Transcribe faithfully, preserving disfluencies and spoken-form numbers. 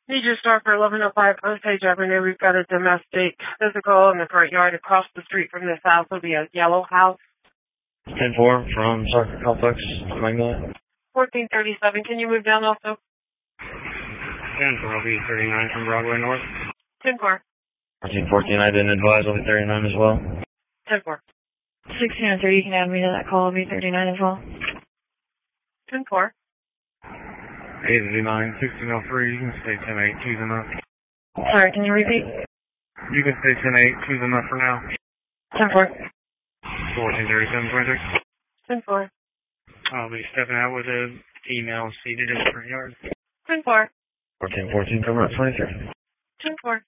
Need your store for eleven oh five Osage Avenue. We've got a domestic physical in the front yard across the street from this house. Will be a yellow house. ten four from Soccer Complex, Magnolia. fourteen thirty-seven. Can you move down also? ten four, I'll be thirty-nine from Broadway North. ten four. fourteen fourteen, I didn't advise, I'll be thirty-nine as well. ten four. sixteen oh three, you can add me to that call. I'll be thirty-nine as well. ten four. eight eighty-nine, sixteen oh three, you can stay ten eight, two's enough. Sorry, can you repeat? You can stay ten eight, two's enough for now. ten four. fourteen thirty-seven, twenty-six. ten four. I'll be stepping out with a female seated in the front yard. ten four. fourteen fourteen, from Route twenty-three. ten four.